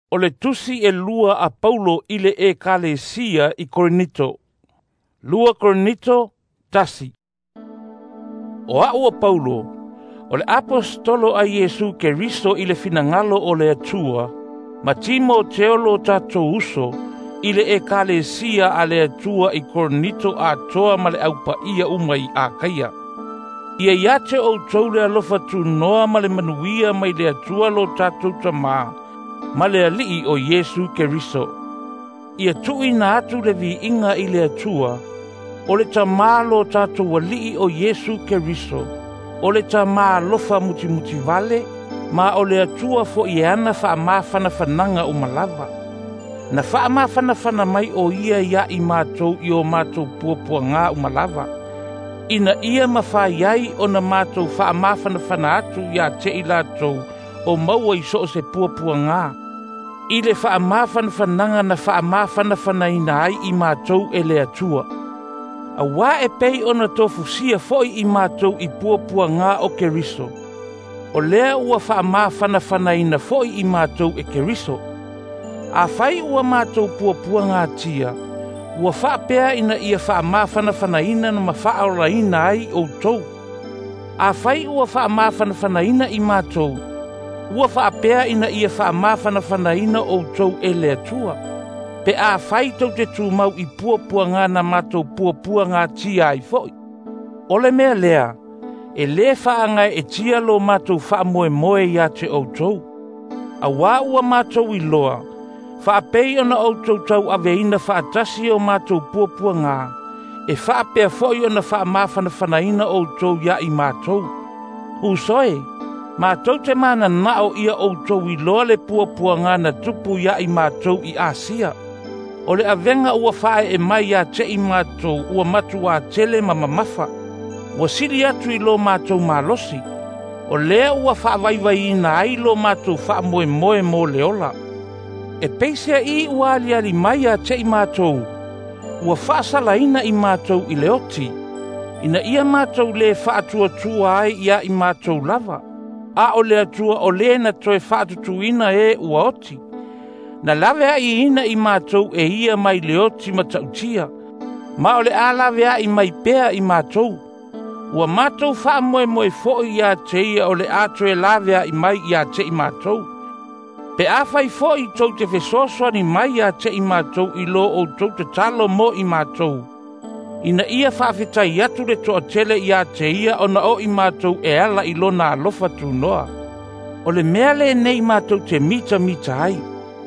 O le tusi e lua a Paulo ile e kalesia I Korinito. Lua Korinito tasi. O ua Paulo, o le apostolo a Yesu Keristo ile finangalo o le atua, ma Timoteo lo tatou uso, ile e kalesia a le atua I Korinito a toa ma le aupa ia umai a kaia. Ia iate o tau le alofa tu noa ma le manuia mai le atua lo tatou tamaa, ma le alii o Yesu Keristo. Ia tui na atu le vi inga I le atua, o le tamaa lo tatou alii o Yesu Keristo, o le tamaa lofa muti vale, ma o le atua fo I ana wha mawhana whananga o malava. Na wha mawhana mai o ia I mātou I o mātou puapua ngā o malava. Ina ia mawhaiai o na mātou wha mawhana atu ia te I lātou o maua I so se puapua ngā. I le wha mawhana na wha mawhana ina ai I mātou e le atua. A wā e pei o na tofusia foi I mātou I puapua ngā o Keriso. O lea ua wha mawhana ina foi I mātou e Keriso. A whai ua mātou puapua ngā tia, ua wha pea ina ia wha mawhana ina na mawha ina ai o tou. A whai ua wha mawhana ina I mātou, ua wha pea ina ia wha mawhana ina o tou e le atua. Pe a whai tau te tūmau I puapua ngā na mātou puapua ngā tia ai foi. Ole mea lea, e le whaanga e tia lo mātou wha moe ia te o tou. A wā ua mātou I loa, wha pei ona o tou tau aveina wha atasi o mātou puapua ngā, e wha pea foi ona wha mawhana ina o tou ia I mātou. Usoe, mātou te mana nao ia o tou I loa le puapua ngā na tupu ia I mātou I Asia. O le avenga ua whae e mai a te I mātou ua matu a tele mamamafa. Ua siri atu I lo mātou malosi. O lea ua whaavaiwai ina ai lo mātou wha moe mo leola. E peisea I ua ali mai a te I mātou. Ua whaasala ina I mātou I leoti. Ina ia mātou le whaatua ai ia I mātou lava. A o le atua o le na toe whaatutu ina e ua oti. Na lawe ai ina I mātou e ia mai leoti matautia. Ma o le a lawe ai mai pea I mātou. Ua mātou wha moe foi ia te ia o le ato e lawe ai mai ia te I mātou. Pe a whai foi tau te whesoaswani mai ia te I mātou I lo o tau te talo mo I mātou. Ina ia whawhetai atu le toa tele ia te ia o na o I mātou e ala I lo na alofa tu noa. O le mea le nei mātou te mita ai.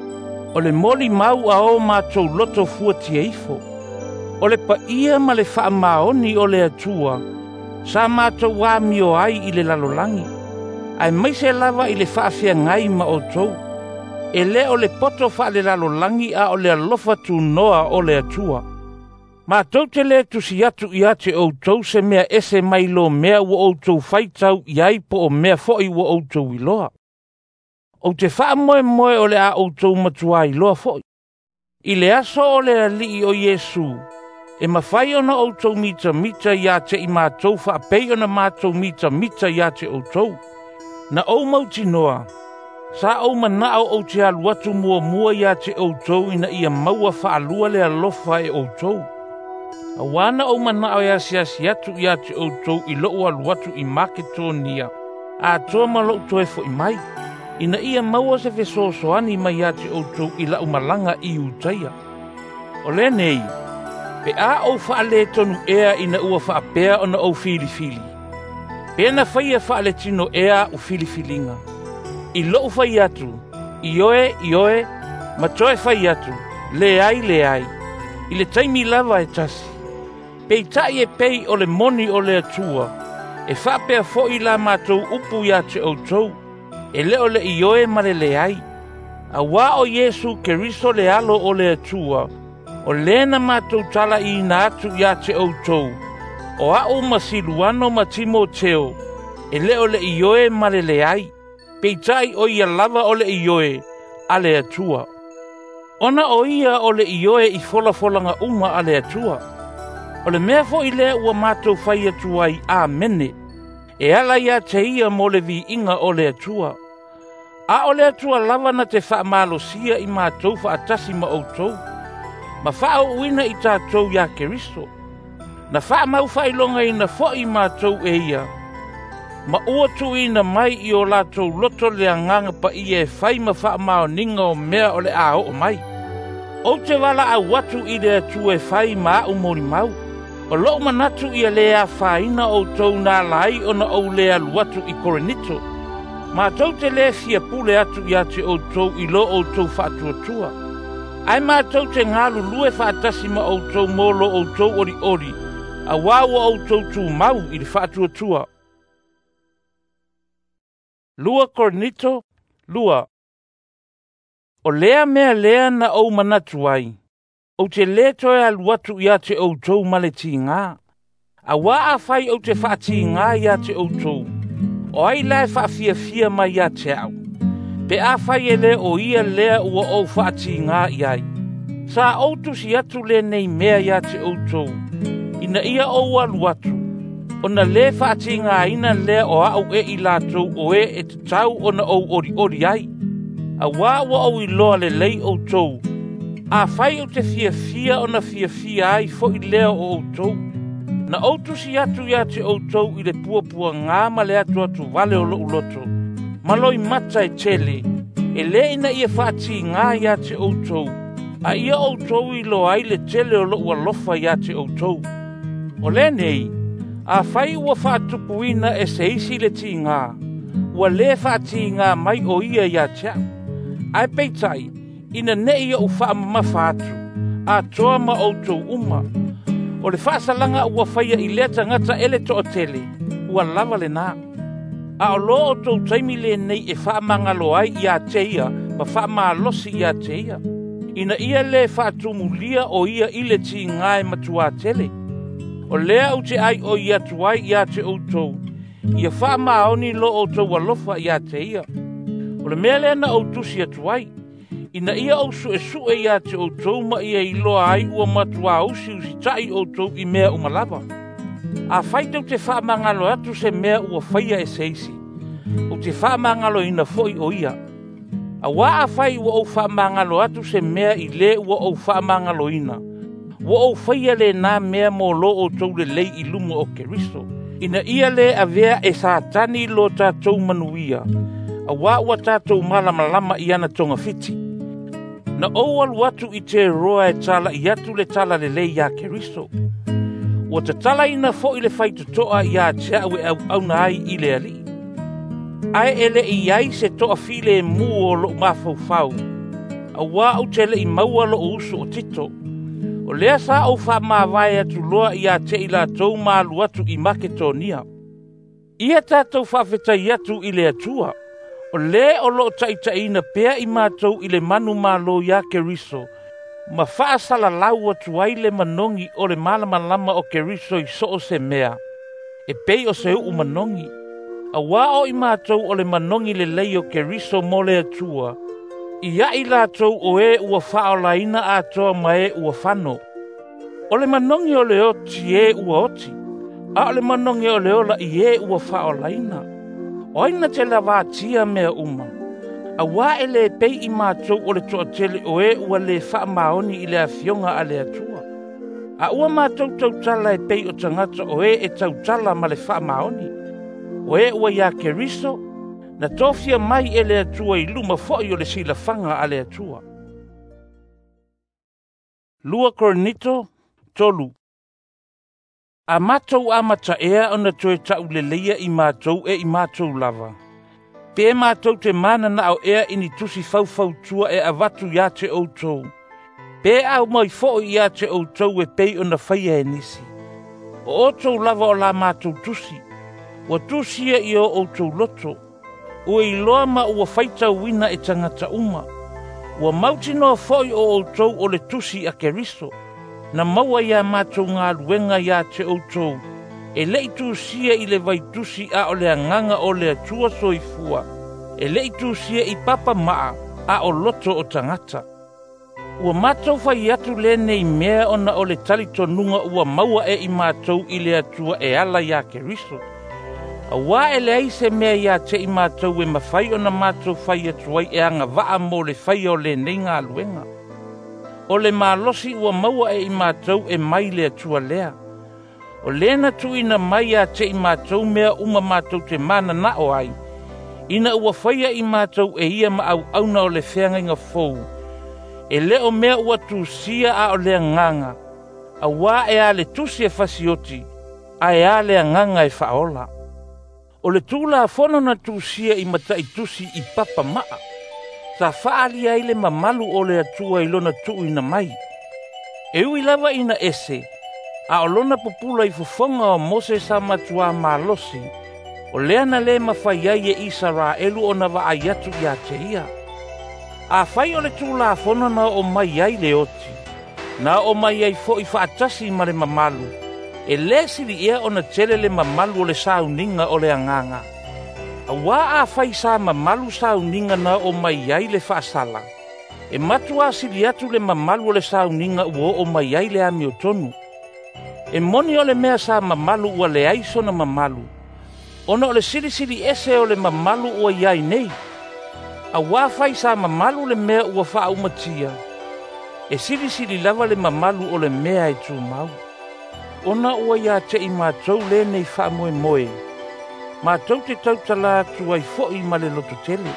O le moli mau a o mātou loto fuatia ifo. O le pa ia ma le wha maoni o le atua, sa mātou wā mio ai I le lalolangi. Ai mai se lava I le whaafia ngai ma o tou. E le o le poto wha le lalolangi a o le alofa tu noa o le atua. Mātou te le tusi atu I ate o tou se mea ese mai lo mea ua o tou whaitau iai po o mea foi ua o tou I loa. O te wha moe o le a o tou matua I loa foi. I le aso o le alii o Yesu, e mawhai ona o tou mita ia te I mātou wha pei ona mātou mita ia te o tou. Na o mauti noa, sa o manao o te aluatu mua ia te o tou ina ia maua wha alua le alofa e o tou. A wana o manao ia siasi atu ia te o tou I loo aluatu I Maketonia, a toa malo toe fo I mai. Ina ia maua se fesosoani mai ia te o tou I lau malanga I utaia. O le nei, pe a o whaale tonu ea ina ua whaapea ona o filifili. Pe na whaia whaale tino ea o filifilinga. I loo whai atu, ioe, ma toe whai atu, le ai. I le taimi lava e tasi. Pei tai e pei o le moni o le atua, e whapea fo I la mātou upu ia te o tou. E leo le ioe ma le ai. A wā o Yesu Keriso le alo o le atua, o lena mātou tala I na atu ia te o tou. O au masiluano ma Timoteo, e leo le ioe ma le ai. Peitai o ia lava o le ioe, a le atua. Ona o ia o le ioe I fola uma a le atua. O le mea fo I lea ua mātou whai atua I amene. E ala ia te ia mo le vi inga o le atua. A o le atua lava na te whaamalosia i mātou whaatasi ma outou. Ma whaauina i tātou ia Keriso. Na whaamau whailonga i na fo i mātou e ia. Ma ua tuina mai i o lātou loto le anganga pa i e whai ma whaamao ninga o mea o le a o mai. O te wala a watu i le atu e whai ma au mori mau. O loo manatu i a lea whaina o tau nā lai o na au lea luatu i Korinito. Ma tau te le fia pule atu i ate o tau i lo o tau whaatua. Ai ma tau te ngalu lue whaatasi ma o tau molo o tau ori ori. A wawa o tau tu mau i le whaatua. Lua Korinito, lua. O lea mea lea na au manatu ai. O te le toe aluatu i ate o tau male ti ngā. A wā a whai o te whaati ngā i ate o tau. O ai lai whaafia fia mai i ate au. Pe a whai e le o ia lea ua o whaati ngā i ai. Sa autu si atu le nei mea i ate o tau. Ina ia o aluatu. O na le whaati ngā ina lea o au e i lātou o e te tau o na o ori ai. A wā wa au i loa le lei o tau. A whai o te fia o na fia ai fo i lea o tau. Na outu si atu i ate o tau i le puapua ngā ma le atu vale o lo uloto. Maloi mata e tele. E le ina ia whaati ngā i ate o tau. A ia o tau i lo ai le tele o lo ua lofa i ate o tau. O le nei, a whai ua whaatupuina e se isi le ti ngā. Ua le whaati ngā mai o ia i ate au. Ai peitai, ina nei o whaamama whaatu, a toa ma o tau uma. O le whaasalanga ua whaia i lea tangata ele to o tele, ua lava le nā. A o lo o tau taimi le nei e whaamangalo ai i a teia, ma whaamalosi i a teia. Ina ia le whaatumulia o ia i le ti ngai matua tele. O lea u te ai o i atuai i a te o tau, ia whaamaoni lo o tau walofa i a teia. O le mea lea na o tusi atuai, ina ia o su e ia te o tau ma ia i loa ai ua matua usi tai o tau i mea umalava. A whaitau te whaamangalo atu se mea ua whaia e seisi. O te whaamangalo ina foi o ia. A wā a whai ua o whaamangalo atu se mea i le ua o whaamangalo ina. Ua o whaia le nā mea mo lo o tau le lei i lumo o Keriso. Ina ia le a vea e sātani lo tātou manuia. A wā ua tātou malama i ana tonga fiti. Na o alu atu i te roa e tala i atu le tala le lei ia Keriso. Ua te tala ina fo i le whaitutoa i a te au e au na ai i le ali. Ai ele i ai se toa file mu o lo mafau. A wā au tele i maua lo usu o tito. O lea sa au wha mawai atu loa i a te i la tau malu atu i Maketonia. Ia tātou whawhetai atu i le atua. O le o lo taitaina pea i mātou i le manu malo ia Keriso. Ma whaasala lau atu ai le manongi o le malamalama o Keriso i so o se mea. E pei o se u manongi. A wā o i mātou o le manongi le lei o Keriso mo le atua. Ia i lātou o e ua whaolaina a toa ma e ua whano. O le manongi o le oti e ua oti. A o le manongi o le ola i e ua whaolaina. O aina te la vātia mea uma. A wā e le pei i mātou o le toa tele o e ua le wha maoni i le awhionga a le atua. A ua mātou tautala e pei o tangata o e tautala ma le wha maoni. O e ua ia Keriso, na tofia mai e le atua i luma foi o le silafanga a le atua. Lua Korinito, tolu. A mātou a mata ea o na toe tau le leia i mātou e i mātou lava. Pe mātou te mana na au ea ini tusi fau tua e avatu ia te outou. Pe au mai fo ia te outou e pei o na whaia e nisi. O outou lava o la mātou tusi. Wa tusia i o outou loto. Ua i loa ma ua whaita wina e tangata uma. Ua mauti noa foi o outou o le tusi a Keriso. Na maua ia mātou ngā luenga ia te outou. E lei tusia i le vai tusi a o le anganga o le atua soifua. E lei tusia i papa maa a o loto o tangata. Ua mātou whai atu le nei mea ona o le talitonunga ua maua e i mātou i le atua e ala ia Keriso. Awa e le ai se mea ia te I mātou e mawhai o na mātou whai atu ai e anga waa mo le whai o le nei ngā luenga. O le mālosi ua maua e I mātou e mai le atua lea. O lena tu ina mai a te I mātou mea uma mātou te mana na o ai. Ina ua whaia I mātou e ia ma au auna o le whenga inga fou. E leo mea ua tu sia a o lea nganga. A wā e a le tusi e fasioti, a e a lea nganga e whaola. O le tūla whono na tu sia I matai tusi I papa maa. Sa whaali ai le mamalu o le atua I lona tu ina mai. E ui lava ina ese, a o lona popula I fufonga o Mose sa matua malosi, o lea na le mawhai ai e Israelu o na wa ayatu I a te ia. A whai o le tūla whono na o mai ai le oti, na o mai ai fo I whaatasi ma le mamalu, e le siri ia o na tele le mamalu o le sauninga o le anganga. A wā a whai sa mamalu sauninga na o mai ai le whaasala, e matua siri atu le mamalu o le sauninga ua o mai ai le ami o tonu. E moni o le mea sa mamalu ua le aiso na mamalu, ona o le siri ese o le mamalu ua iai nei. A wā whai sa mamalu le mea ua wha umatia, e siri lava le mamalu o le mea e tū mau. Ona ua ia te I mātou le nei wha moe moe, mātou te tautala atu ai fo'i ma le loto tele.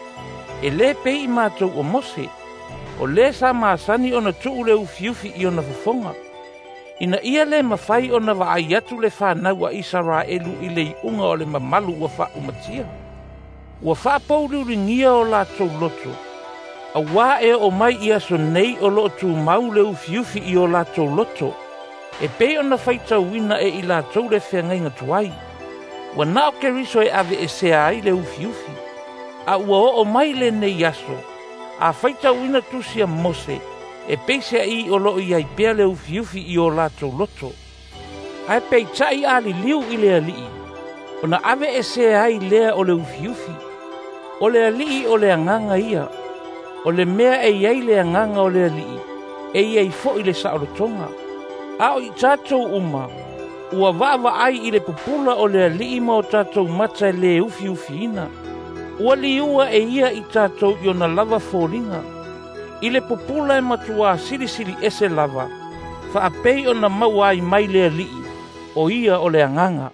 E le pei I mātou o Mose, o le sa māsani ona tuu le ufiufi I ona fafonga. Ina ia le mawhai ona wa ai atu le whanau a Israelu I le unga o le mamalu ua wha umatia. Ua wha pauru ringia o la tau loto. A wā e o mai ia so nei o lo tu mau le ufiufi I o la tau loto. E pei ona whaita wina e I la tau le whenga inga tuai. Ua nao ke riso e ave e sea ai le ufiufi. A ua o mai le nei yaso. A whaita wina tusia Mose. E peise I o lo I ai pea le ufiufi I o la tau loto. Ai pei tai ali liu I le alii. Ona ave e sea ai lea o le ufiufi. O le alii o le anganga ia. O le mea e iai le anganga o le alii. E iai fo I le saorotonga. A o I tātou uma. Ua vava ai I le pupula o le alii ma o tātou mata le ufiufi ina. Ua liua e ia I tātou I ona lava fōringa. I le pupula e matua siri ese lava. Fa apei ona maua ai mai le alii. O ia o le anganga.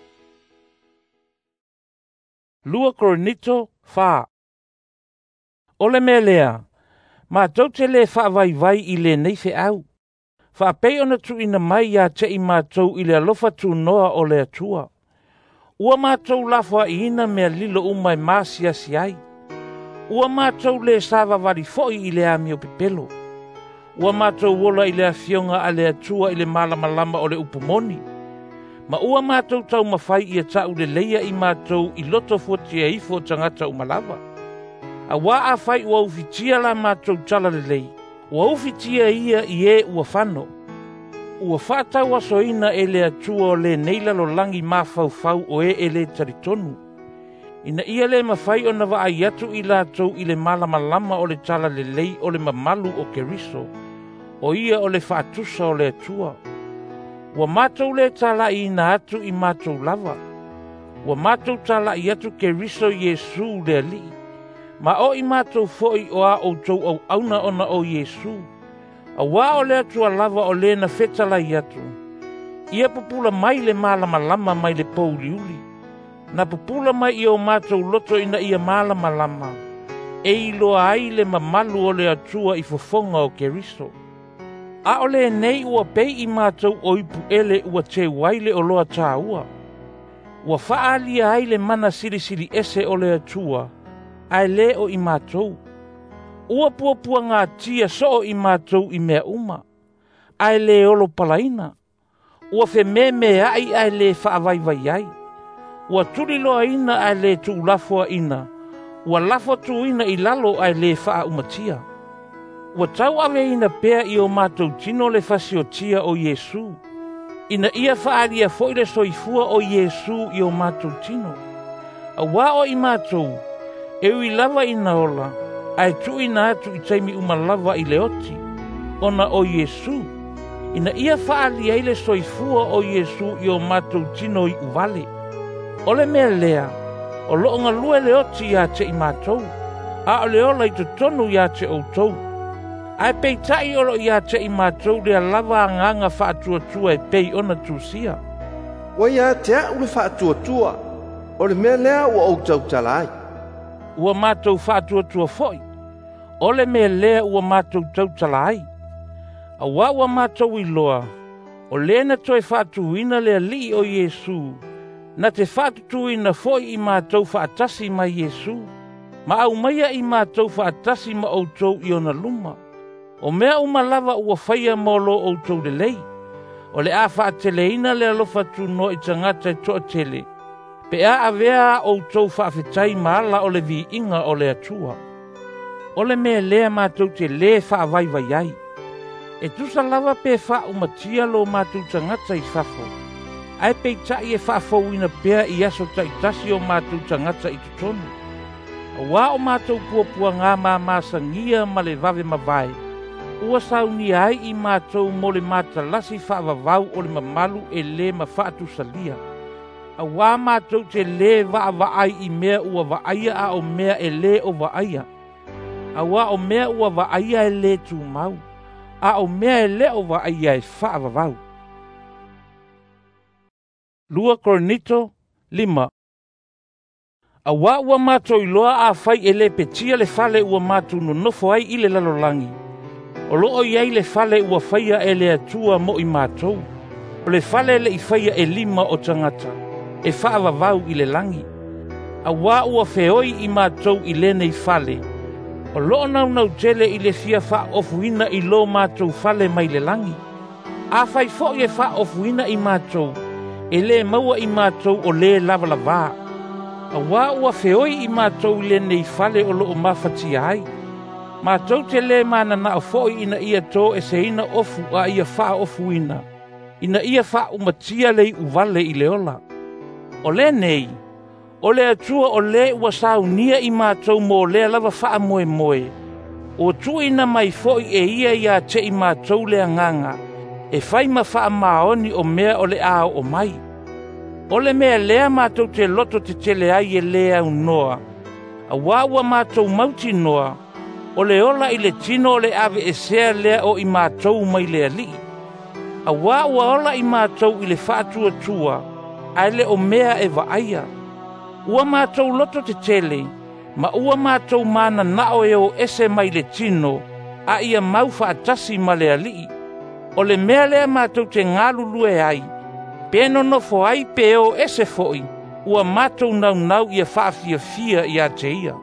Lua Korinito fa. O le mea lea, mātou te le whaavai I le neife au. Whaapei ona tu ina mai a te I mātou I le alofa tu noa o le atua. Ua mātou lafua I ina mea lilo umai māsia si ai. Ua mātou le sāwa wari foi I le ami o pipelo. Ua mātou wola I le afionga a le atua I le malamalama o le upumoni. Ma ua mātou tau mawhai I a tau le leia I mātou I loto fuatia ifo tangata umalava. A wā a whai ua ufitia la mātou tala le lei. Ua ufitia ia I e ua whano. Ua whātau asoina e le atua o le neila lo langi mawhau o e le taritonu. Ina ia le mawhai o na wa ai atu I lātou I le malamalama o le tala le lei o le mamalu o Keriso. O ia o le whaatusa o le atua. Ua mātou le tala I ina atu I mātou lava. Ua mātou tala I atu Keriso Yesu le ali. Ma o I mātou foi o a o tau au auna ona o Yesu. A wā o le atua lava o le na whetala I atu. Ia pupula mai le malamalama mai le pouliuli. Na pupula mai I o mātou loto ina ia malamalama. E iloa ai le mamalu o le atua I fofonga o Keriso. A o le nei ua pei I mātou o ipu ele ua te waile o loa tā ua. Ua whaalia ai le mana siri ese o le atua. Ai le o I mātou. Ua puapua ngā tia so I mātou I mea uma. Ai le olo palaina. Ua fe me ai le whaavai ai. Ua turi loa ina ai le tu lafua ina. Ua lafua tu ina I lalo ai le wha umatia. Ua tau ave ina pea I o mātou tino le fasiotia o Yesu. Ina ia whaalia foi le soifua o Yesu I o mātou tino. A wā o I mātou. E ui lava ina ola, ai tu ina atu I taimi umalava I leoti, ona o Yesu. Ina ia whaali ai le soifua o Yesu I o mātou tino I uvale. Ole mea lea, o loo ngā lue le oti ia te i mātou, a o le ola i tonu ia te outou. Ai pei tai olo ia te i mātou lea lava nganga whaatua-tua e pei ona tūsia. Wa ia te a ule whaatua-tua, o le mea lea ua outou talai. Ua mātou whaatua-tua foi, ole mea lea ua mātou tau talai. A ua mātou i loa, o lena toi whaatuina lea li o Iesu, na te whaatutuina foi i mātou whaatasi mai Iesu, ma au maia i mātou whaatasi ma outou i ona luma. O mea lava ua whaia molo outou le lei, o le a whaateleina le alofa tuno i tangata i toa tele, pe a avea outou whaafetai maala o le vi inga o le atua. O le mea lea mātou te le whaavaiwai ai, e tusa lava pe whaumatia lo mātou tangata i whafo. Ai pei tai e whaafouina pea i aso taitasi o mātou tangata i tutonu. A wā o mātou puapua ngā māmasangia ma le vave mawai. Ua sauni ai i mātou mo le mātalasi whaavavau o le mamalu e le ma whaatusalia. A wā mātou te le vaai i mea ua vaaia a o mea e le o vaaia. A wā o mea ua vaaia e le tu mau. A o mea e le o vaaia e whaavavau. 2 Korinito 5. A wā ua mātou iloa a whai e le petia le whale ua mātou no nofo ai i le lalolangi. O loo iai le whale ua whaia e le atua mo i mātou. O le whale le i whaia e 5 o tangata, e whaavavau i le langi. A wā ua wheoi i mātou i le nei whale. O loo nau tele i le fia wha ofuina i lo mātou whale mai le langi. A whai fo i e wha ofuina i mātou, e le maua i mātou o le lavalava. A wā ua wheoi i mātou i le nei whale o loo mawhati ai. Mātou te le mana na o foi ina ia tō e se ina ofu a ia wha ofuina. Ina ia wha umatia lei uvale i le ola. O le nei, o le atua o le ua saunia i mātou mo le lava wha moe moe. O tuina mai foi e ia te i mātou le anganga. E whai ma wha maoni o mea o le ao o mai. O le mea lea mātou te loto te tele ai e lea unoa. A wāua mātou mauti noa. O le ola i le tino o le ave e sea lea o i mātou mai lea li. A wāua ola i mātou i le whātua tua. Ai le o mea e vaaia. Ua mātou loto te tele. Ma ua mātou mana nao e o ese mai le tino. A ia mau whaatasi ma lea li. O le mea lea mātou te ngālulue ai. Peno no fo ai peo ese foi, ua mātou nau ia whaafia ia te ia.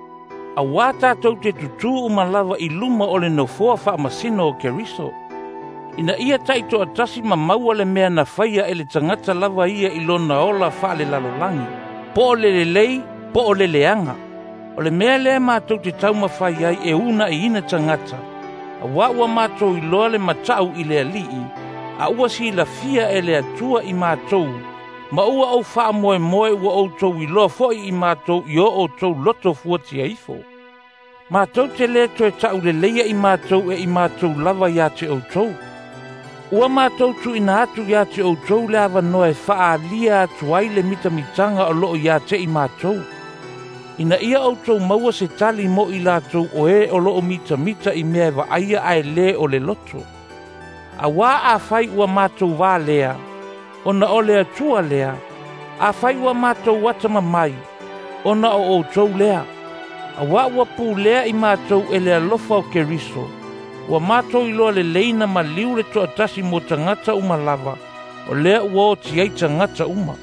A wā tātou te tutu umalava i luma o le no foa whaamasino o Keriso. Ina ia taito atasi ma maua le mea na whaia e le tangata lava ia i lona ola whaale lalolangi. Po o le lei, po o le leanga. O le mea lea mātou te tauma whai ai e una i ina tangata. A wā ua mātou i loa le matau i le alii. A ua si la fia e le atua i mātou. Ma ua au wha moe ua outou i loa foi i mātou i o outou loto fuati a ifo. Mātou te le toe tau le leia i mātou e i mātou lava ia te outou. Ua mātou tu ina atu ia te outou le awa noe wha lia atu ai le mitamitanga o loo ia te i mātou. Ina ia outou maua se tali mo i lātou o e o loo mitamita i mea wa aia ai le o le loto. A wā a whai ua mātou wā lea, ona o lea tua lea, a whai ua mātou watama mai, ona o outou lea. A wā ua pū lea i mātou e lea lofa o Keriso, ua mātou i loa le leina ma liu le toa tasi mo tangata uma lava, o lea ua o tiai tangata uma.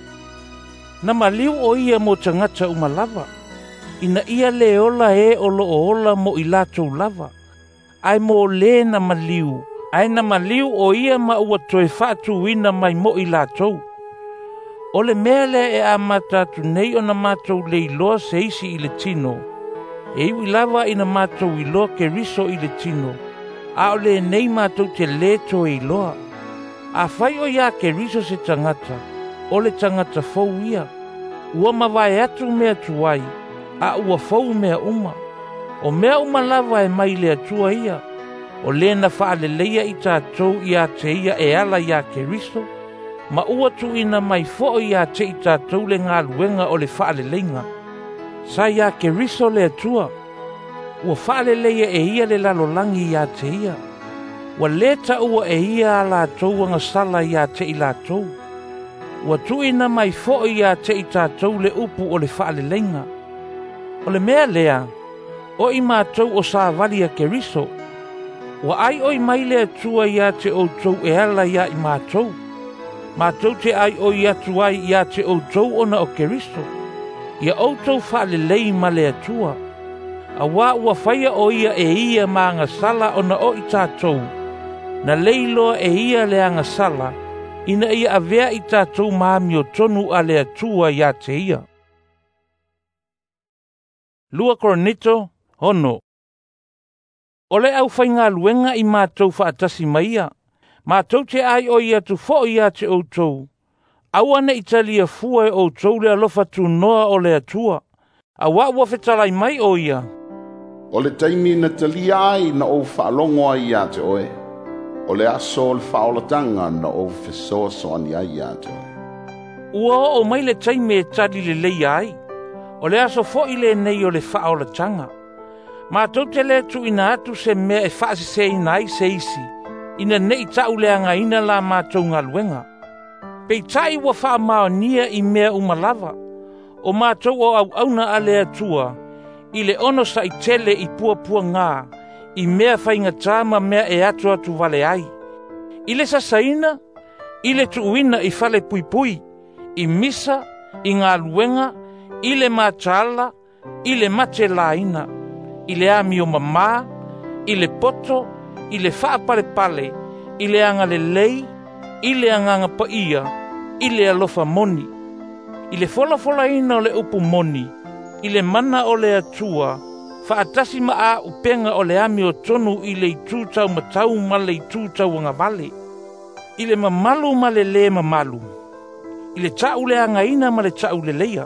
Na ma liu o ia mo tangata uma lava, ina ia le ola e o loo ola mo i lātou lava, ai mo le na ma liu. Aina maliu o ia ma ua toe whaatu ina mai mo i lātou. O le mele e a matatu nei o na mātou le iloa se isi i le tino. E iwi lava ina mātou iloa Keriso i le tino. A o le nei mātou te le to iloa. A whai o ia Keriso se tangata. O le tangata fau ia. Ua mawai atu mea tuai. A ua fau mea uma. O mea uma lava e mai le atua ia. O lena whaale leia i tātou i a te ia e ala i a Keriso. Ma ua tuina mai fo ia te i tātou le ngā luenga o le whaaleleinga. Sa ia ke riso le atua. Ua whaaleleia e ia le lalolangi ia te ia. Ua leta ua e ia la tou anga sala ia te i la tou. Ua tuina mai fo ia te i tātou le upu o le whaaleleinga. O le mea lea, o i mātou o sa valia ke riso. Ua ai oi mai le atua ia te o tou e ala ia i mātou. Mātou te ai oi atu ai ia te o tou ona o ke riso. Ia o tou whaalelei ma le atua. A wā ua whaia o ia e ia ma anga sala ona o i tātou. Na leiloa e ia le anga sala, ina ia avea i tātou maami o tonu a le atua ia te ia. 2 Korinito, hono. Ole au whainga luenga i mātou whaatasi maia. Mātou te ai o ia tu fo ia te o tou. Awane italia fua o tou le alofa tu noa o le atua. A wā ua whetalai mai o ia. O le taimi na talia ai na o whaalongo ai ia te oe. O le aso o le whaolatanga na o whesoaso ani ai ia te oe. Ua o mai le taimi e tali le lei ai. O le aso fo i le nei o le whaolatanga. Mātou te le tu ina atu se mea e whaasi se ina ai se isi. Ina nei tau le anga ina la mātou ngā luenga. Pei tai ua wha mao nia i mea umalava. O mātou o au auna a le atua. I le ono sa i tele i pua ngā. I mea whainga tāma mea e atu atu vale ai. I le sasaina. I le tuuina i whale pui. I misa. I ngā luenga. I le mātala. I le mate laina. I le ami o mamā. I le poto. I le whaapale, i le anga le lei, i le anganga pa ia, i le alofa moni. I le fola ina o le upu moni, i le mana o le atua, whaatasi ma a upenga o le ami o tonu i le itūtau matau ma le itūtau anga vale. I le mamalu ma le mamalu. I le tau le anga ina ma le tau le leia.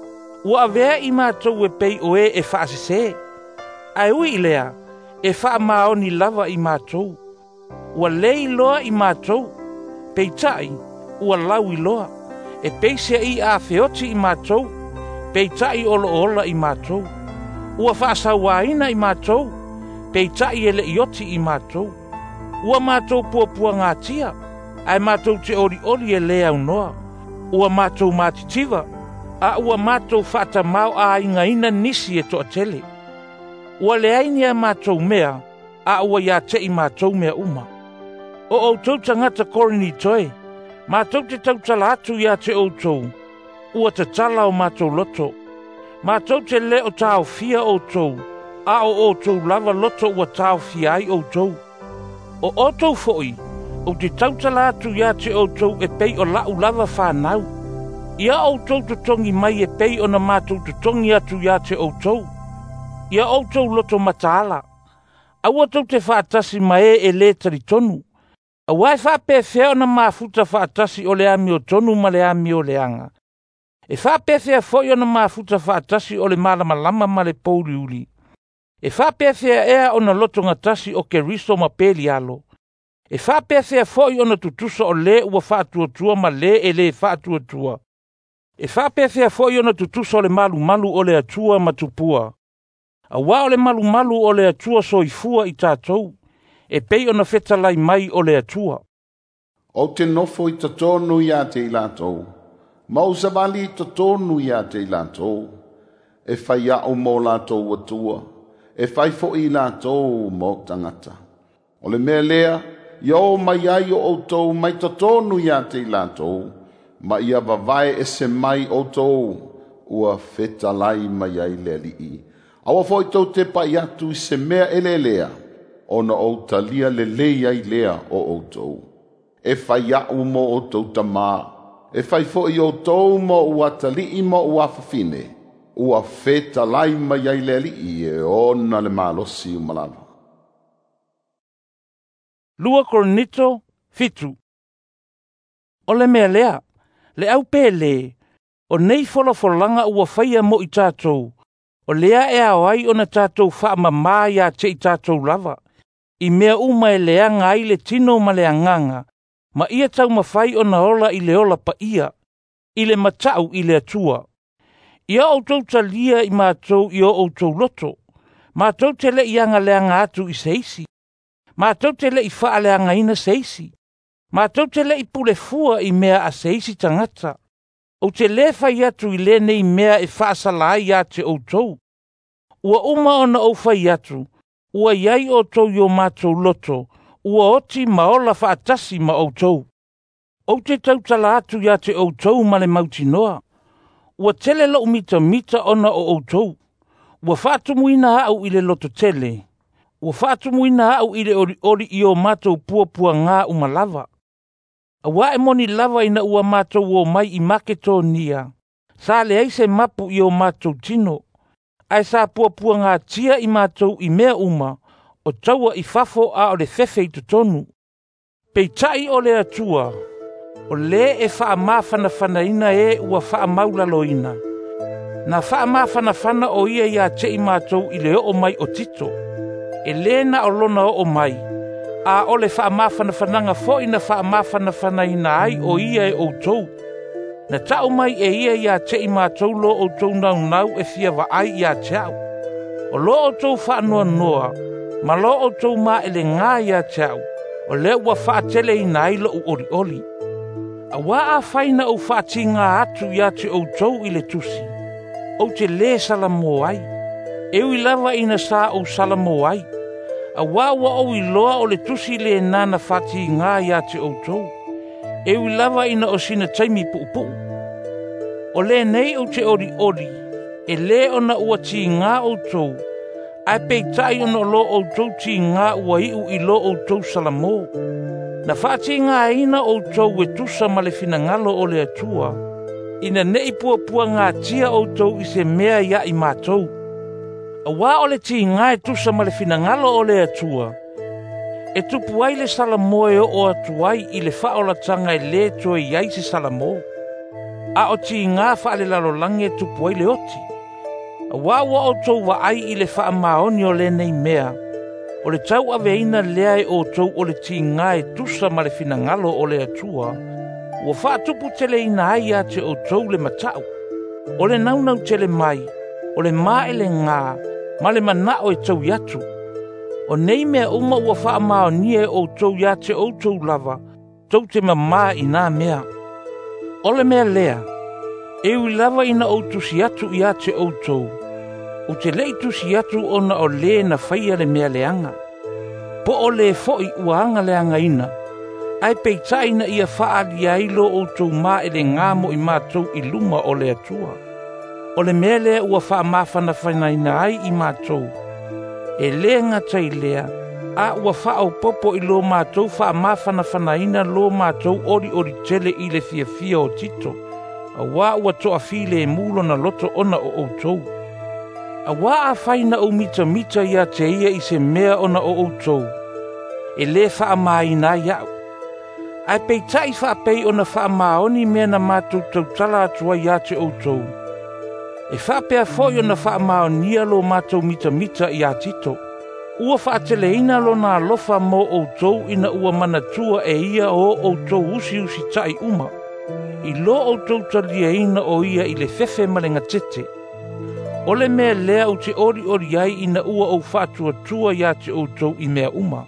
Ua avea i mātou e pei oe e whaasese. Ai ui lea. E wha maoni lava i mātou. Ua lei loa i mātou. Pei tai, ua lau i loa. E peisia i a feoti i mātou. Pei tai ola i mātou. Ua wha sawaina i mātou. Pei tai ele ioti i mātou. Ua mātou pua ngātia. Ai mātou te ori e lea unoa. Ua mātou mātitiva. A ua mātou whata mau a inga ina nisi e toa tele. Ua le aini a mātou mea, a ua ia te i mātou mea uma. O tou tangata Korinitoe, mātou te tautala atu ia te outou, ua te tala o mātou loto. Mātou te le o tāo fia outou, a o outou lava loto ua tāo fia ai outou. O outou foi, o te tautala atu ia te outou e pei o lau lava whanau. Ia outou tutongi mai e pei o na mātou tutongi atu ia te outou. Ia outou loto mataala. Aua tau te whaatasi mai e le tari tonu. Awa e whapewhea o na mafuta whaatasi o le ami o tonu ma le ami o le anga. E whapewhea foi o na mafuta whaatasi o le malamalama ma le pouliuli. E whapewhea ea o na loto ngatasi o ke riso ma peli alo. E whapewhea foi o na tutusa o le ua whaatuatua ma le e le whaatuatua. E whapewhea foi o na tutusa o le malu o le atua ma tupua. A wā o le malu o le atua soifua i tātou, e pei o na whetalai mai o le atua. O te nofo i tatonu ia te i lātou, mausavali i tatonu ia te i lātou, e whai au mō lātou atua, e whai fo i lātou mō tangata. O le mea lea, iau mai ai o outou mai tatonu ia te i lātou, ma ia vavae e se mai outou, ua whetalai mai ai le alii. Awa foi tau te pai atu I se mea ele lea, o na o talia le lea I lea o outou. E whai au mo o tau tamā, e whai foi o tau mo ua tali mo ua whawhine, ua wheta lai mai ai le li e ona le malosi umalava. 2 Korinito, fitu. O le mea lea, le au pele, o nei wholafolanga ua whaia mo I tātou, o lea e awai o na tātou whaamamā ia te I tātou lava. I mea uma e lea ngai le tino ma le anganga. Ma ia tau mawhai o na ola i le ola pa ia, i le matau i le atua. Ia outou talia i mātou i o outou loto, mātou te le i anga leanga atu i seisi, mātou te le i wha leanga ina seisi, mātou te le i pule fua i mea a seisi tangata, o te le whai atu i le nei mea e wha salai ia te outou. Ua uma ona o whai atu, ua iai o tou i o mātou loto, ua oti maola whaatasi ma outou. O te tautala atu ia te outou ma le mauti noa. Ua tele lo mita ona o outou. Ua whaatumuina au i le loto tele. Ua whaatumuina au i le ori i o mātou puapua ngā umalava. Awa e moni lava ina ua mātou o mai i Maketonia. Sa le aise mapu i o mātou tino. Ai sa puapua ngā tia i mātou i mea uma. O taua i fafo a o le fefe i tutonu. Pei tai o le atua. O le e wha mawhanawhana ina e ua wha maulaloina. Na wha mawhanawhana o ia ia te i mātou i le o mai o tito. E le na o lona o mai. A o le wha mawhanawhananga fo ina wha mawhanawhana ina ai o ia e o tou. Na tau mai e ia ia te i mātou lo o tou nau e fia wa ai ia te au. O lo o tou wha noa noa. Ma lo o tou ma ele ngā ia te au. O le ua wha tele ina ai lo u ori oli. A wā a whaina o whaati ngā atu ia te o tou i le tusi. O te le salamo ai. Ewi lava ina sa o salamo ai. A wā wa o i loa o le tusi le nana whaati ngā ia te o tou. Ewi lava ina o sina taimi puupu. O le nei o te ori ori. E le ona ua ti ngā o tou. Ai pei tai ono lo o tou ti ngā ua iu i lo o tou salamo. Na whaati ngā ina o tou e tusa ma le finangalo o le atua. Ina nei puapua ngā tia o tou i se mea ia i mātou. A wā o le ti ngā e tusa ma le finangalo o le atua. E tupu ai le salamo e o atuai i le whaolatanga e le toe iai se salamo. A o ti ngā whaale lalolange e tupu ai le oti. A wawa o tou wa ai i le wha maoni o le nei mea. O le tau aveina lea e o tou o le ti ngā e tusa ma le finangalo o le atua. Ua wha tupu tele ina ai a te o tou le matau. O le naunau tele mai. O le maa e le ngā. Ma le manao e tau yatu. O nei mea uma ua wha maoni e o tou ya te o tou lava. Tou te mamaa i nā mea. O le mea lea. Ewi lava ina o tusi atu i a te o tou. O te lei tusi atu ona o le na whaia le mea leanga. Po o le foi uanga leanga ina. Ai pei taina ia whaali a ilo o tou maa e le ngamo i mātou i luma o le atua. O le mea lea ua wha mawhana whainaina ai i mātou. E le ngatai lea, a ua wha au popo i lo mātou wha mawhana whanaina lo mātou ori ori tele i le fia fia o tito. A wā ua toa file e mulo na loto ona o outou. A wā a whaina o mita mita ia te ia i se mea ona o outou. E le wha maina iau. Ai pei tai wha pei ona wha maoni mea na mātou tautala atua ia te outou. E wha pea foi ona wha maonia lo mātou mita mita ia tito. Ua wha teleina lo na lofa mo outou ina ua manatua e ia o outou usi usi tai uma. I lo o tou talia ina o ia i le fefe malenga tete. O le mea lea o te ori ori ai ina ua o whātua tua ia te o tou i mea uma.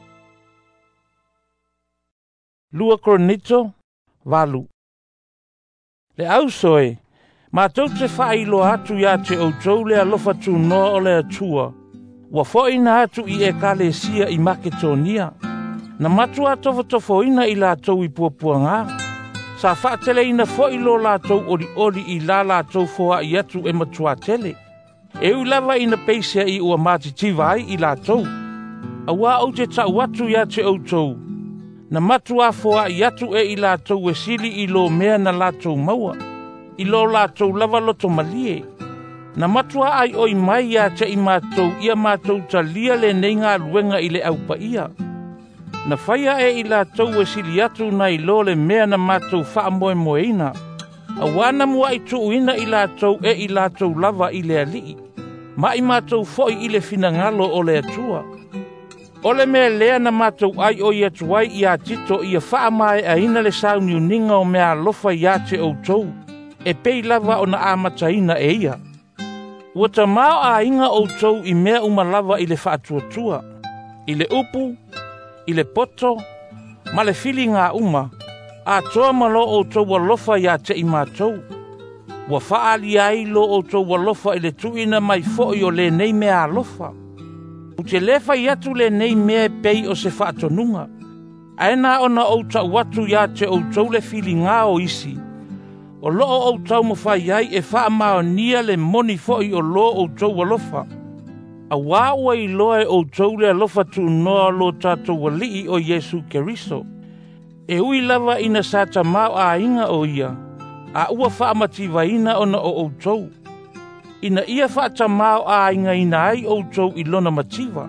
Lua Koronito, Valu. Le au soe, mātou te whailo atu ia te o tou le alofa tu noa o le atua. Wa foina atu i e Kalesia i Maketonia. Na matua tofo ina i la tou i puapua ngā. Sa whaatele ina foi lo lātou ori i la lātou foa i atu e matua tele. E ulava ina peisia i ua mātitiva ai i lātou. A wā au te tau atu ia te outou. Na matua foa i atu e i lātou e sili i lo mea na lātou maua. I lo lātou lava loto malie. Na matua ai oi mai ia te i mātou talia le nei ngā luenga i le aupa ia. Na whaia e i lātou e sili atu na i lo le mea na mātou wha moe moeina. A wana mua i tuuina i lātou e i lātou lava i le alii. Ma i mātou foi i le finangalo o le atua. Ole mea lea na mātou ai o ia tuai ia tito ia wha mai a ina le sau niuninga o mea lofa ia te o tou. E pei lava o na amataina e ia. Ua ta mao a inga o tou I mea umalava I le whaatuatua. I le upu, I le poto, ma le fili ngā uma. A toa malo o tou wa lofa ia te I mātou. Wa whaali ai lo o tou wa lofa I le tuina mai fo'i o le nei mea lofa. U te lefa I atu le nei mea pei o se whaatonunga. Aena ona o tau watu ia te o tou le fili ngā o isi. O loo o tau mo whai ai e wha mao nia le moni fo'i o lo o tau walofa. A wāua I loe o tau le alofa tu noa lo tātou walii o Yesu Keriso. E ui lava ina sata mao a inga o ia. A ua wha amativa ina ona o tau. Ina ia wha ta mao a inga ina ai o tau I lona mativa.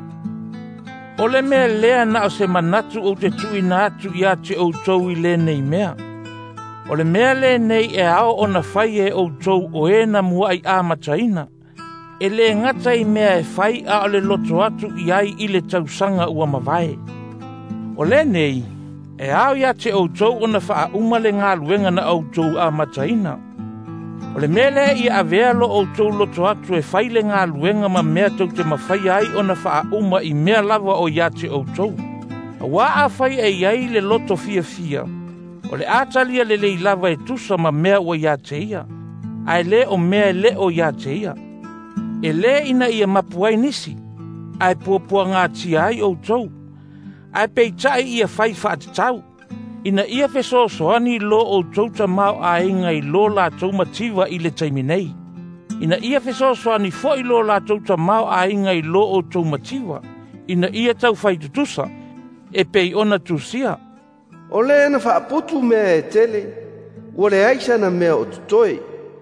O le mea lea na o se manatu o te tuina atu ia te o tau I le nei mea. O le mea le nei e ao o na whai e o tou o e na mua I a mataina. E le ngata I mea e whai a o le loto atu I ai I le tausanga ua mawai. O le nei, e ao ia te o tou o na wha uma le ngā luenga na o tou a mataina. O le mea le I a vealo o tou loto atu e whai le ngā luenga ma mea tau te mawhai ai o na wha uma I mea lava o ia te o tou. A wā a whai e iai le loto fia fia. O le atalia le lei lava e tusa ma mea o ia te ia. Ai le o mea le o ia te ia. E le ina ia mapuai nisi. Ai puapua ngā tia ai o tou. Ai peitai ia whai whaatatau. Ina ia fesosoani lo o tou ta mau a inga I lo la tou mativa I le taiminei. Ina ia fesosoani fo I lo la tou ta mau a inga I lo o tou mativa. Ina ia tau whai tutusa. E pei ona tusia. O le na whaapotu mea e tele, o le aisa na mea o tutoi.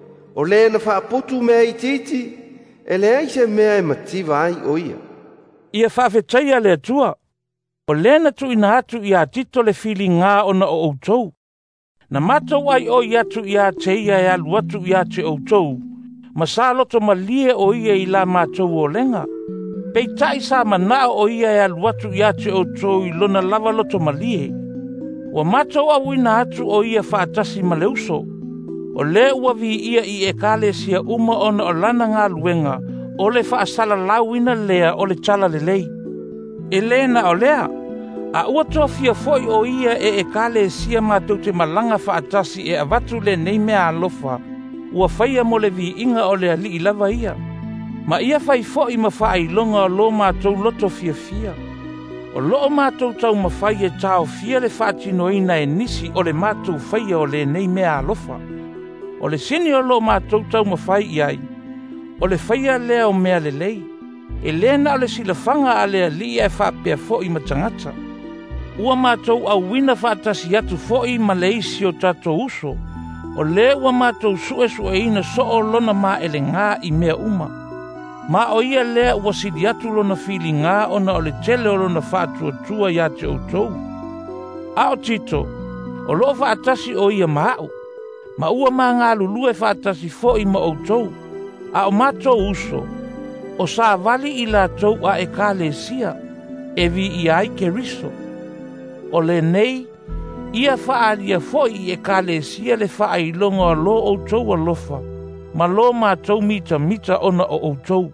O le na whaapotu mea I titi, e le aisa mea e mativa ai o ia. Ia whaafetaia le atua. O le na tu ina atu ia tito le fili ngā ona o outou. Na matou ai o ia tu ia te ia e alu atu ia te outou. Ma sa loto malie o ia I la matou o lenga. Pei tai sa mana o ia e alu atu ia te outou I lona lava loto malie. Wa matou a wina atu o ia whaatasi maleuso. O le ua vi ia I e kale sia uma ona o lana ngā luenga, o le whaasala lauina lea o le tala le lei. E lena o lea, a ua toa fia foi o ia e kale sia matou te malanga whaatasi e avatu le nei mea alofa, ua whaia mo le vi inga o le ali I lava ia. Ma ia whai foi ma whai longa o lo matou loto fia fia. O loo mātou tau mawhai e tau fia le whaatinoina e nisi o le mātou whaia o le nei mea alofa. O le sini o loo mātou tau mawhai iai. O le whaia lea o mea le lei. E lena o le silafanga a lea li e whapea fo'i matangata. Ua mātou au wina whaatasi atu fo'i ma le isi o tato uso. O le ua mātou sue ina so o lona mā ele ngā I mea uma. Ma o ia lea ua sidi atu lona fili ngā ona o le tele o lona whātua ia te outou. A o tito, o loo whaatasi o ia maau. Ma ua mā ngā lulu e whaatasi fo'i ma outou. A o mātou uso, o sa vali I la tou a e kāle sia, e vi I ai Keriso. O le nei, ia whaalia fo'i e kāle sia le whaailonga o lo outou alofa. Ma lo mātou mita ona o outou.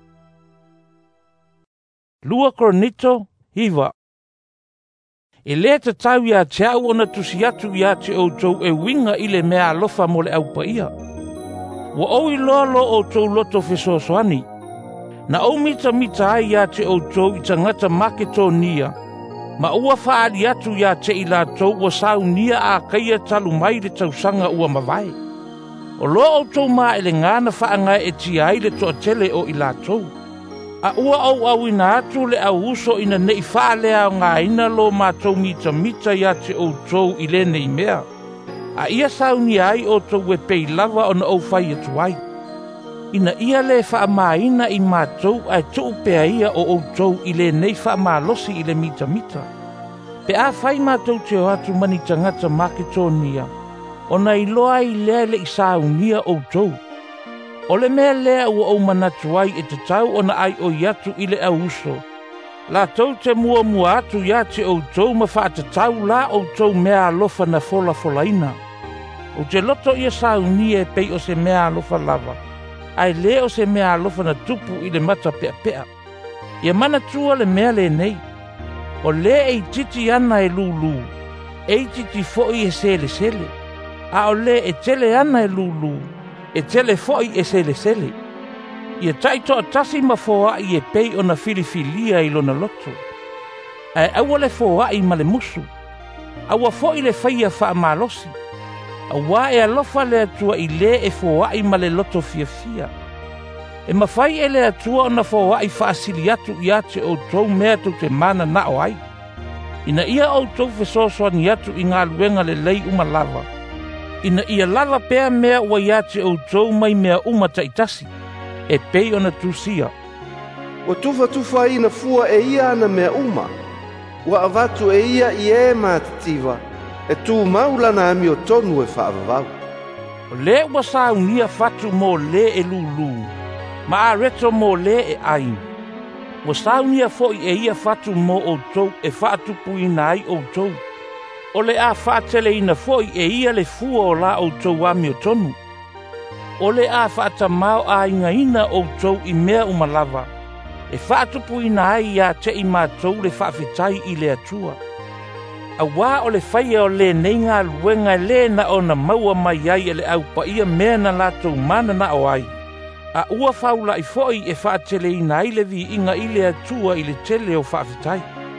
Lua Korinito, hiva. E le te tau ia te au ona tusi atu ia te outou e winga I le mea alofa mo le aupa ia. Wa oi lo outou loto fesosoani. Na o mita ai ia te outou I tangata Maketonia. Ma ua whaari atu ia te I lātou ua saunia a kaia talu mai le tausanga ua mawai. O lo outou mā ele ngāna whaanga e tia ai le toa tele o I lātou. A ua au ina atu le au uso ina nei whaalea o ngā ina lo mātou mita ia te outou I le nei mea. A ia sauni ai o tou e pei lava o na au whai atu ai. Ina ia le whaamaina I mātou ai tuu pea ia o outou I le nei whaamalosi I le mita. Pe a whai mātou te o atu mani tangata Maketonia. O na iloa I lea le I saunia outou. O le mea lea ua o manatu ai e te tau o na ai o iatu I le au uso. La tau te mua atu ia te o tau ma whaatatau la o tau mea alofa na fola o te loto ia saunia e pei o se mea alofa lava. Ai le o se mea alofa na tupu i le mata pea. Ia mana tua le mea le nei. O le e titi ana e lulu. E titi foi e sele. A o le e tele ana e lulu. E tele foi e sele. Ia taito a tasi ma foa i e pei o na filifilia i lona loto. Ai aua le foa i ma le musu. Aua foi le faia wha malosi. Awa e alofa le atua i le e foa i ma le loto fia. E mawhai e le atua o na foa i whaasili atu i ate o tau mea tu te mana na o ai. Ina ia o tau fesosoa ni atu i ngā luenga le lei uma lava. Ina ia lava pea mea ua i ate o tau mai mea uma taitasi. E pei o na tusia. Ua tufa ina fua e ia ana mea uma. Ua avatu e ia i e mātativa. E tū maulana ami o tonu e whaavavau. O le ua saunia fatu mō le e lulu. Ma a reto mō le e ain. Ua saunia foi e ia fatu mō o tou e whaatupu ina ai o tou. O le a whaatele ina foi e ia le fua o la o tou ami o tonu. O le a whaatamao a inga ina o tou i mea umalava. E whaatupu ina ai ia te i mātou le whaafetai i le atua. A wā o le whaia o le nei ngā luenga le na o na maua mai ai e le au pa ia mea na lātou mana na o ai. A ua whaula i foi e whaatele ina ai le vi inga i le atua i le tele o whaafitai.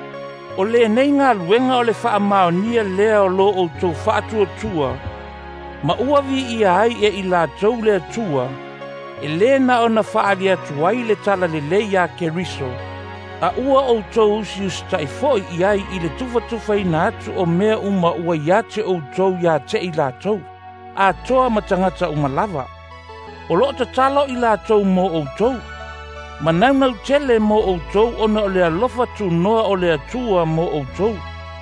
O le nei ngā luenga o le whaamaonia lea o lo o tau whaatua tua. Ma ua vi ia ai e i lātou le atua. E le na o na whaali atua i le tala le leia keriso. A ua o tau usius tai foi i ai i le tufa ina atu o mea uma ua iate o tau ia te i lātou. A toa matangata uma lava. O lo ta talo i lātou mo o tau. Ma naunau tele mo o tau ona o le alofa tu noa o le atua mo o tau.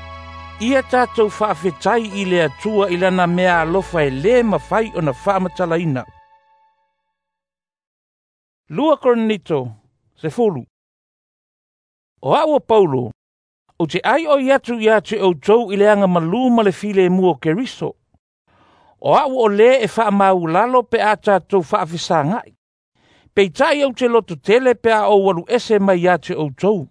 Ia tātou whaafetai i le atua i lana mea alofa e le mawhai o na whaamatalaina. Lua Korinito, se fulu. O aua Paulo, o te ai o iatu ia te o tau i leanga maluma le file mua keriso. O au o le e wha mau lalo pe a tātou whaafisa ngai. Pei tai au te loto tele pe a o walu ese mai ia te o tau.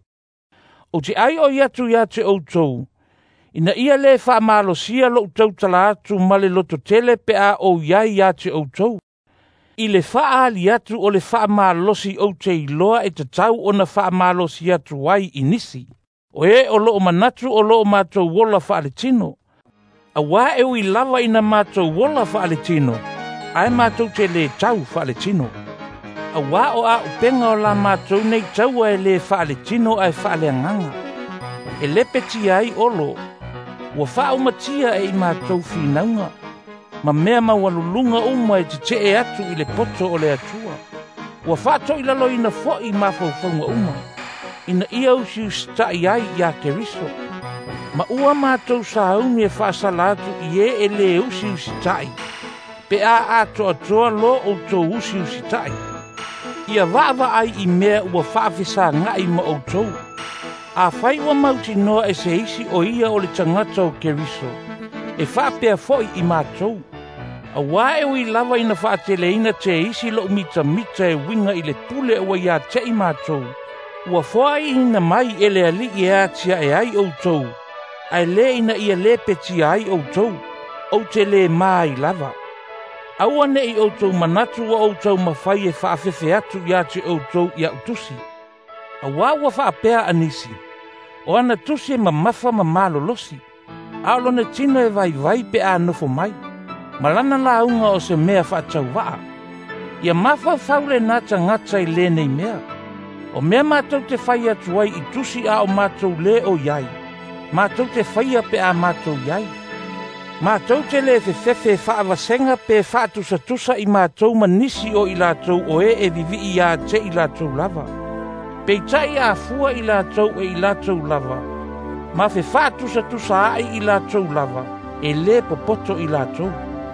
O te ai o iatu ia te o tau. Ina ia le wha malo sia lo tau tala atu male loto tele pe a o iai ia te o tau. I le wha ali atu o le wha malosi o te iloa e te tau o na wha malosi atu wai i nisi. O e o loo manatu o loo mātou wola wha ale tino. A wā e ui lava ina mātou wola wha ale tino. Ai mātou te le tau wha ale tino. A wā o a upenga o la mātou nei tau e le wha ale tino ai wha ale anganga. E lepeti ai olo. Ua wha umatia e i mātou whinaunga. Ma mea mawalulunga uma e te e atu i le poto o le atua. Ua whato i lalo ina fōi mawhauwhaunga uma. Ina ia usi ustai ai ia keriso. Ma ua mātou sahauni e whaasalatu i e le usi usitai. Pe a ato atoa lo o tō usi usitai. Ia vava ai i mea ua whaafisa ngai ma o tō. A whai ua mauti noa e se isi o ia o le tangata o keriso. E whaapea fōi i mātou. A wae ui lava ina whaateleina te isi lo mita e winga i le pule ua ia te i mātou. Ua whai ina mai e le ali i atia e ai o tau. Ai le ina ia le peti ai o tau. O te le mai lava. Aua ne i o tau manatu wa o tau mawhai e whaafefe atu i ate o tau i autusi. A wawa whaapea anisi. O ana tusi e mamafa mamalo losi. Aolo ne tino e vai pe a nofo mai. Malana la unga o se mea whaatau waa. Ia mafa faule nata ngata i le nei mea. O mea mātou te whai atu ai i tusi a o mātou le o iai. Mātou te whai a pe a mātou iai. Mātou te le fefe whaawasenga pe whaatusa i mātou manisi o i lātou o e vivi i a te i lātou lava. Pei tai a fua i lātou e i lātou lava. Ma fe whaatusa ai i lātou lava. E le popoto i lātou.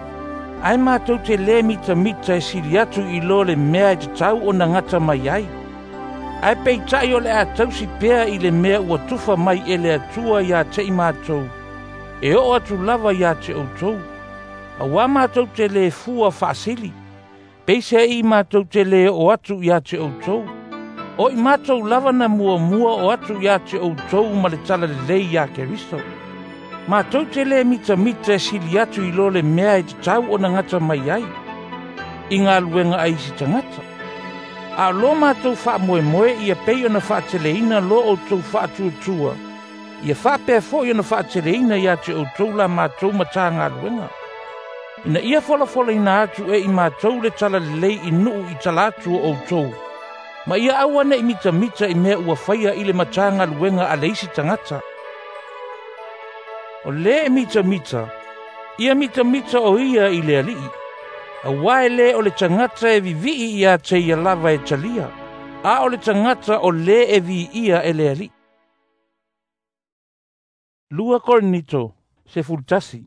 Ai mātou te le mita e siri atu i lo le mea i te tau o na ngata mai ai. Ai peitai o le atau si pea i le mea ua tufa mai e le atua ia te i mātou. E o atu lava ia te outou. A wā mātou te le fua whaasili. Peise i mātou te le o atu ia te outou. O i mātou lava na mua o atu ia te outou ma le tala le lei ia Keriso. Mātou te le mita sili atu i lo le mea e te tau o na ngata mai ai. I ngā luenga ai si tangata. A lo mātou wha moe ia pei o na wha teleina lo o tau wha tua. Ia wha pēr fo i o na wha teleina ia te outou la mātou mata ngā luenga. Ina ia fola ina atu e i mātou le tala le lei i nuu i tala atu o outou. Ma ia awana i mita i mea ua whaia i le mata ngā luenga a leisi tangata. O le e mita, ia mita o ia i le alii. A wae le o le tangata e vivii ia te ia lava e talia. A o le tangata o le e vi ia e le alii. Lua Korinito, se fultasi.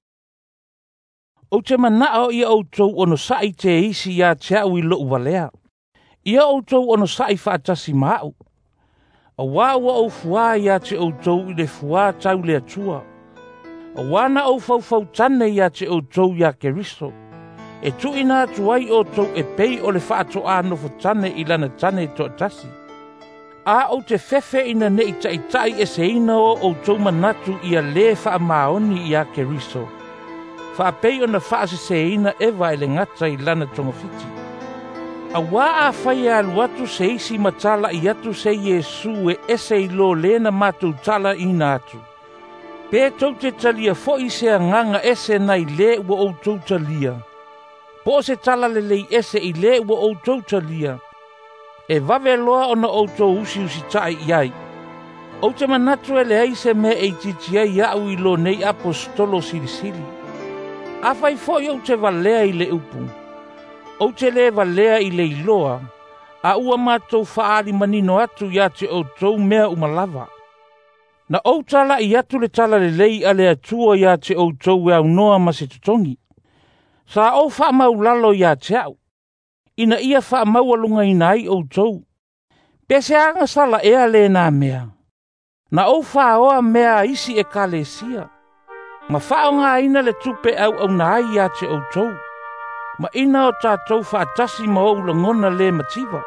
O te manao ia outou ono sai te isi ia te au i lo uvalea. Ia outou ono sai whaatasi mau. A wāua au fua ia te outou i le fua tau le atua. A wana au fau tane ia te outou ia Keriso. E tuina atu ai outou e pei o le whaato anofo tane i lana tane to atasi. A o te fefe ina ne i tai e se ina o outou manatu ia le wha maoni ia Keriso. Wha pei o na whaase se ina ewa ele ngata i lana tonga fiti. A wā a whai alu atu se isi matala i atu se Yesu e ese i lo lena mātou tala ina atu. Pē tau te talia fo i se nganga ese nai le ua outou talia. Po se tala le lei ese i le ua outou talia. E vave loa o na outou usi tai iai. O te manatu e le aise me e titia i au i lo nei apostolo silisili. A whai fo i o te valea i le upu. O te le valea i le iloa. A ua mātou whaari manino atu ia te outou mea umalava. Na o tala i atu le tala le lei a le atua ia te outou e au noa ma se tutongi. Sa o wha mau lalo ia te au. Ina ia wha mau alunga ina ai outou. Pese anga sala ea le nā mea. Na o wha oa mea isi e kalesia. Ma wha o ngā ina le tupe au na ai ia te outou. Ma ina o tātou wha atasi ma o langona le mativa.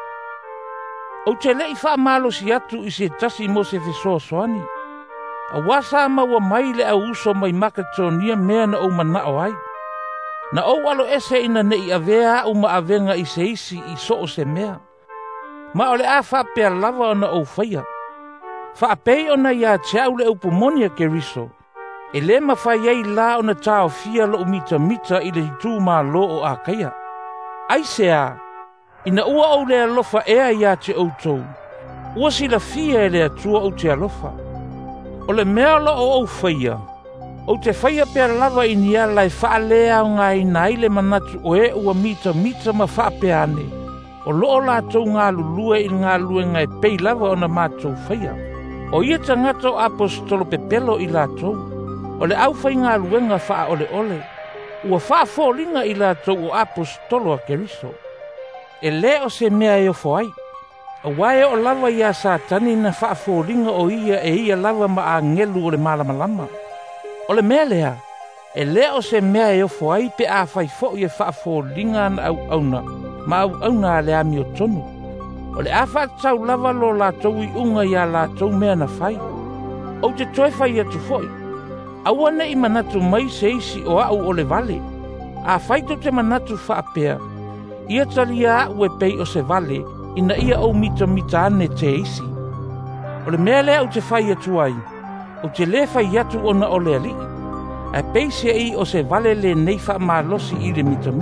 O te lei wha malo si atu i se tasi mo se fesoa soani. A wasa maua mai le au uso mai Makatonia mea na o manao ai. Na o alo ese ina nei avea o ma avenga i se isi i so o se mea. Ma o le a wha pea lava o na o whaia. Wha pei o na ia te au le upumonia Keriso. E le ma whai ei la o na tau fia lo mita i le hitu ma lo o a kaia. Ai sea, ina ua o le alofa ea ia te outou. Ua si la fia e le atua o te alofa. O le mea lo o whaia. O te whaia pea lava i ni ala e wha lea o ngā ina i le manatu o e ua mita ma wha pea ane. O loo lātou ngā lulue i ngā luenga e pei lava o na mātou whaia. O ia tangata o apostolo pepelo i lātou. O le au whai ngā luenga wha ole. Ua wha fōlinga i lātou o apostolo a Keriso. E le o se mea e o whai. A wae o lava ia Satani na wha fōlinga o ia e ia lava ma a ngelu o le malamalama. O le mea lea, e leo se mea e ofo ai pe a whai fo i e whaafo linga na au auna, ma au auna a le ami o tonu. O le a whaatau lava lo la tau i unga i a la tau mea na whai. O te toi whai atu foi. Awana i manatu mai se isi o au o le vale. A whai to te manatu whaapea. Ia talia au e pei o se vale, ina ia au mita ane te isi. O le mea lea o te whai atu ai. O te le whai atu ona o le alii. A peise i o se vale le neifa malosi i le mita.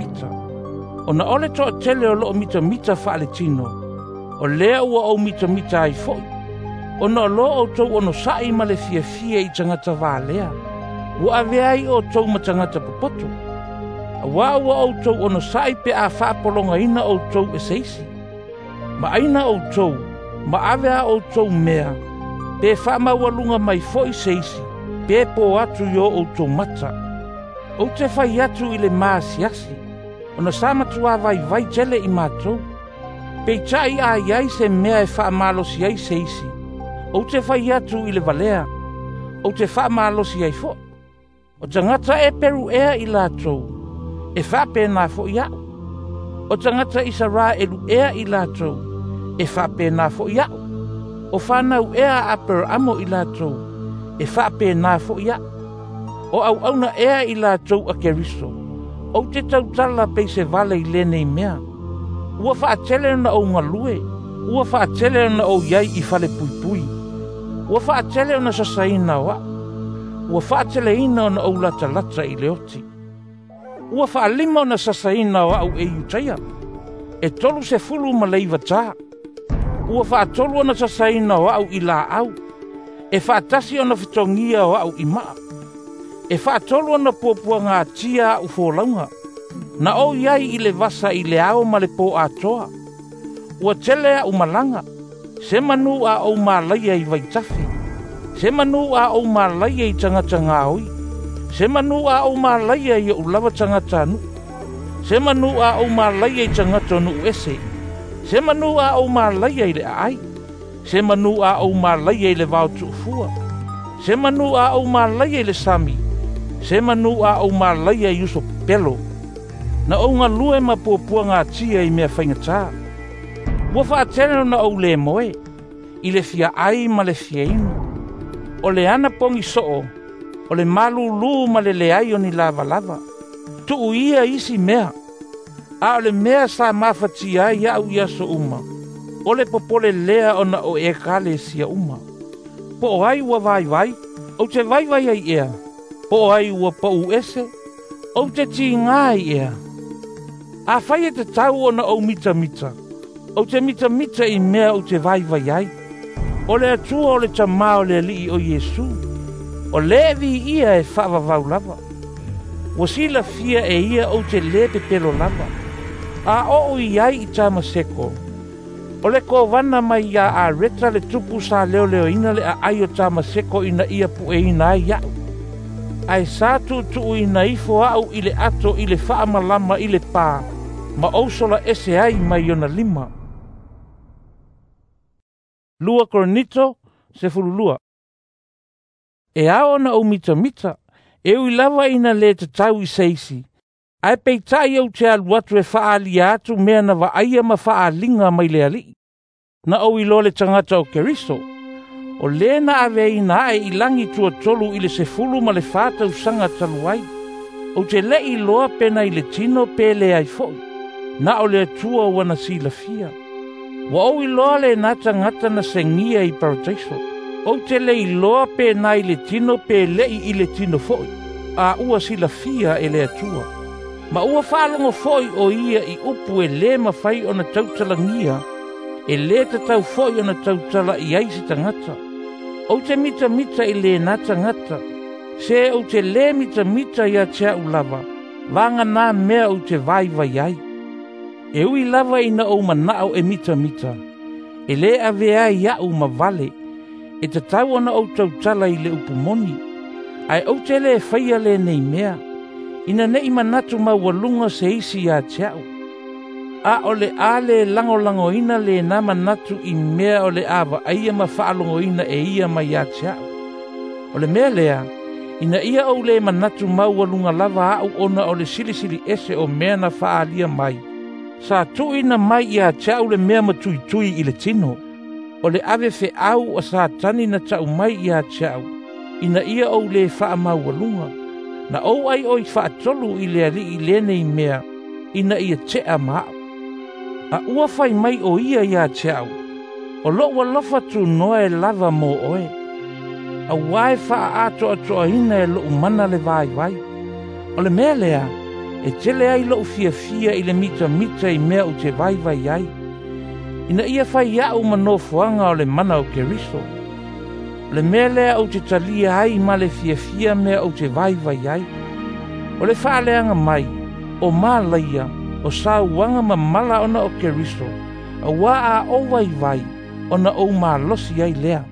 O na ole toa tele o loo mita wha le tino. O lea ua o mita ai foi. O na loo o tau ono sai ma le fia i tangata vālea. Ua ave ai o tau ma tangata popoto. A wā ua o tau ono sai pe a whaapolonga ina o tau e seisi. Ma aina o tau, ma ave a o tau mea. Pe whaamawalunga mai foi seisi, pe po atu yo o tō mata. O te whai atu i le maasiasi, o na samatua vai tele i mātou. Peitai a iai se mea e whaamalosi ai se isi. O te whai atu i le valea. O te whaamalosi ai fo. O tangata e peru ea i lātou. E whapena fo iau. O tangata i sara e lu ea i lātou. E whapena fo iau. O whanau ea a per amo i lātou. E whapena fo iau. O au auna ea i lātou a Keriso. O te tautala pei se vale i lene i mea. Ua whaatele na o ngalue. Ua whaatele na o iai i whale pui pui. Ua whaatele na sasaina wa. Ua whaatele ina na o lata lata i leoti. Ua whaalima na sasaina wa au e utaya. E tolu se fulu ma leiva tā. Ua whaatolu na sasaina wa au i la au. E whaatasi o na fitongia wa au i maa. E whaatolu na pōpua ngā tia u fōlaunga. Na o iai i le vasa i le ao ma le pō atoa. Ua tele a umalanga. Se manu a o malaia i vaitafi. Se manu a o malaia i tangata ngāoi. Se manu a o malaia i ulawa tangata anu. Se manu a o malaia i tangata nu ese. Se manu a o malaia i le ai. Se manu a o malaia i le vautu ufua. Se manu a o malaia i le sami. Se manu a o malaia i uso pelo. Na o ngā lue ma pōpua ngā tia i mea whaingatā. Ua whaatene na o le moe. I le fia ai ma le fia inu. O le ana pongi soo. O le malu lu ma le ai o ni lava lava. Tu uia isi mea. A o le mea sa mawhati ai au ia so uma. O le popole lea o na o e kale sia uma. Po o ai ua vai vai. O te vai vai ai ea. Po o ai ua pa u ese. O te ti ngai ea. A whai e te tau o na o mita mita. O te mita mita i mea o te vai vai ai. O le atua o le tamā o le li o Yesu. O levi ia e whaavavau lava. O sila fia e ia o te lepe pelo lava. A o i ai i tama seko. O le kovana mai ia a reta le tupu sa leo leo ina le a ai o tama seko ina ia pu e ina ai iau. Ai sa tu ina ifo au i le ato i le whaamalama i le pā. Ma ousola ese ai mai ona lima. Lua Korinito se fululua. E ao na o mita mita. E ui lava ina le te tau i seisi. Ai peitai au te alu atu e whaalia atu mea na wa aia ma whaalinga mai le ali. Na o i lole tangata o Keriso. O lena ave ina ai i langi tua tolu i le se fulu ma le whātau sanga taluai. O te le i loa pena i le tino pe le ai foi. Na o le atua wana sila fia. Wa o i loa le nata ngata na sengia i paradaiso. O te le i loa pena i le tino pe le i le tino foi. A ua sila fia e le atua. Ma ua whaalongo foi o ia i upu e le mawhai o na tautalangia. E le te tau foi o na tautala i aisi tangata. O te mita mita i le nata ngata. Se o te le mita mita ia tea ulava. Vanga nā mea o te vai vai ai. E ui lava ina o manao e mita mita. E le avea ia o mavale. E te tau ana o tautala i le upumoni. Ai o te le whaia le nei mea. Ina nei manatu mawalunga se isi ia teau. A o le ale lango ina le na manatu i mea o le awa aia ma whaalongo ina e ia ma ia teau. O le mea lea, ina ia o le manatu mawalunga lava au ona o le silisili ese o mea na whaalia mai. Sa tu ina mai ia teau le mea matui tui i le tino. O le ave fe au o sa tani na tau mai ia teau. Ina ia o le wha mawalunga. Na o ai oi whaatolu i le ali i lene i mea. Ina ia tea maa. A ua whai mai o ia ia teau. O loa lofa tu noa e lava mo oe. A wae wha ato atoa ina e lo umana le vai vai. O le mea lea. E tele ai lo fia fia i le mita mita i mea o te vai vai ai. Ina ia whai iau manofuanga o le mana o Keriso. O le mea lea o te talia ai ma le fia fia mea o te vai vai ai. O le whaaleanga mai. O mā laia. O sa wanga ma mala ona o Keriso. A wā a o vai vai. Ona o mā losi ai lea.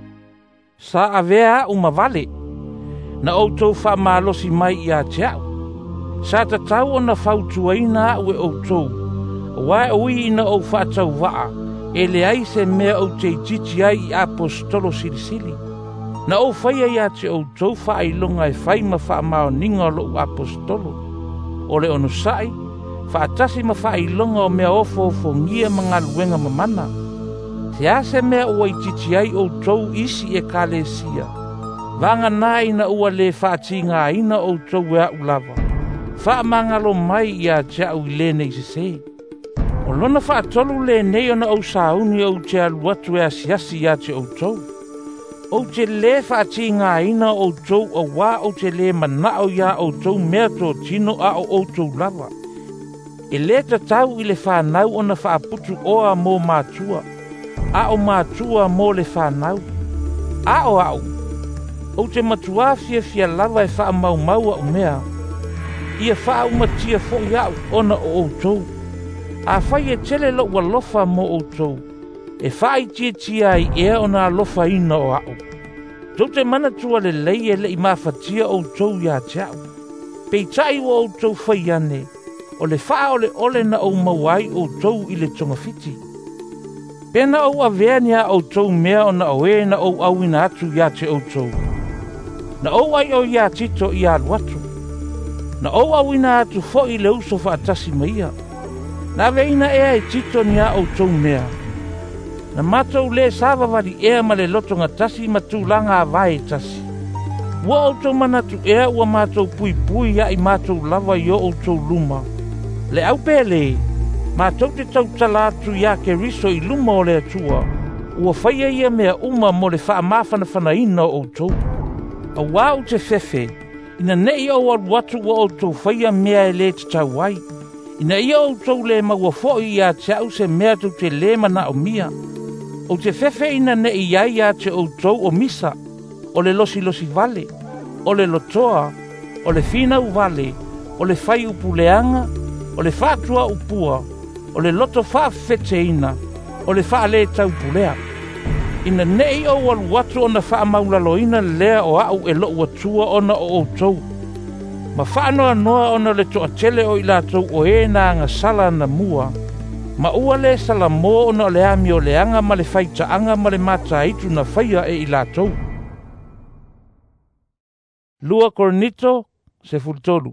Sa avea o ma vale. Na o tau wha mā losi mai i a teau. Sa ta tau ona whautua ina ue o tau. Wa ui ina o whaatau waa, e le ai se mea o te jiti ai I apostolo silisili. Na o whaia ia te o tau whailonga e whai ma wha mao ninga lo apostolo. O le ono sai, whaatasi ma whailonga o mea ofo ngia mga luenga mamana. Te ase mea ua I titi ai o tau isi e kalesia. Vanga nā ina ua le whaatinga ina o tau e au lava. Wha mangalo mai ia te au I le nei se se. O lona whaatolu le nei ona au sauni o te aluatu e asiasi ia te o tau. O te le whaatinga ina o tau o wā o te le manao ia o tau mea tō tino a o tau lava. E le tatau I le whanau ona whaaputu oa mō mātua. A o mātua mō le whanau. A o au. O te matua fia lava e wha mau o mea. Ia wha umatia fo iau ona o tau. A whai e tele lo walofa mo o tau. E whai tia I ea ona alofa ina o au. Tau te mana tua le lei e le I mawhatia o tau ia te au. Pei tai o tau whai ane. O le wha ole na o mawai o tau I le tonga fiti. Pena o avea o tau mea ona o e na o au ina atu ia te o tau. Na o ai o ia tito I aluatu. Na o au ina atu fo I le uso whaatasi maia. Na veina ea I tito nia o tau mea. Na matou le sava wari ea ma le lotonga tasi matulanga vai tasi. Ua o tau manatu ea ua matou pui ia I matou lava I o tau luma. Le au pele, matou te tau talatu ia ke riso I luma o le atua. Ua whaia ia mea uma mo le wha mawhana ina o tau. A wau te fefe, ina nei o aluatu ua o tau whaia mea e le te tau ai. Ina ia o tau le maua fo'i ia te au se mea tau te le mana o mia. O te fefe ina ne ia ia te o tau o misa, o le losi vale, o le lotoa, o le fina u vale, o le fai upuleanga, o le fatua upua, o le loto fa feteina, o le fa le tau pulea. Ina nei o waluatu ona fa maulaloina lea o au e lo watua ona o tau. Ma whaanoa noa ona le toa tele o ila tau o e na anga sala na mua. Ma ua le sala mo ona le ami o le anga ma le whaita anga ma le mata itu na whaia e ila tau. Lua Korinito se fultolu.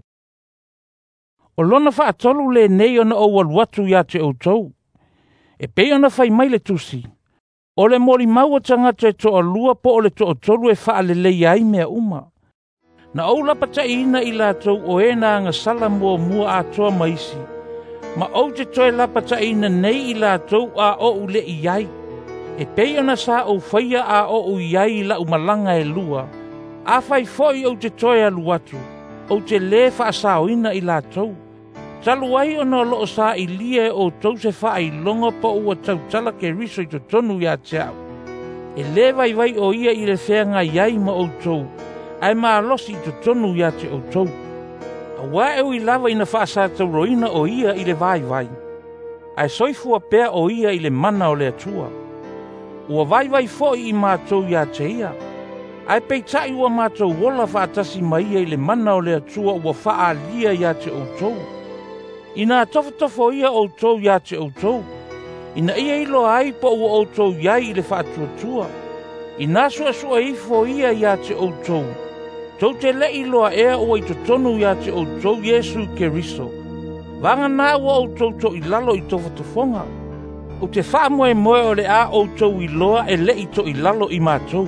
O lona whaatolu le nei ona o waluatu ia te o tau. E pe ona whai mai le tusi. O le mori maua tangata e toa lua po o le toa tolu e wha le lei ai mea uma. Na au lapata ina I lātou o e nā ngā sala mua atoa maisi. Ma au te toe lapata ina nei I lātou a o u le iai. E pei ona sa au whaia a o u iai la umalanga e lua. A whai foi au te toe alu atu. Au te le wha sao ina I lātou. Talu ai ona loo sa I lia o tau se wha I longa po ua tau tala ke riso I to tonu ia te au. E le vai o ia I le whenga iai ma o tau. Ai maa losi I to tonu ia te o tau. A wae I lava ina whaasa tau roina o ia I le vai. Ai soifua pea o ia I le mana o le atua. Ua vai fo I mātou ia te ia. Ai peitai ua mātou wola whaatasi ma ia I le mana o le atua ua wha lia ia te o tau. Ina tofo ia o tau ia te o tau. Ina ia ilo ai po ua o tau iai I le whaatua. Ina sua ifo ia te o tau. Tau te le iloa ea o I tonu ia te o tau Yesu Keriso. Vanga nā ua o tau to I lalo I tofotofonga. O te wha moe o le a o tau I loa e le I to I lalo I mātou.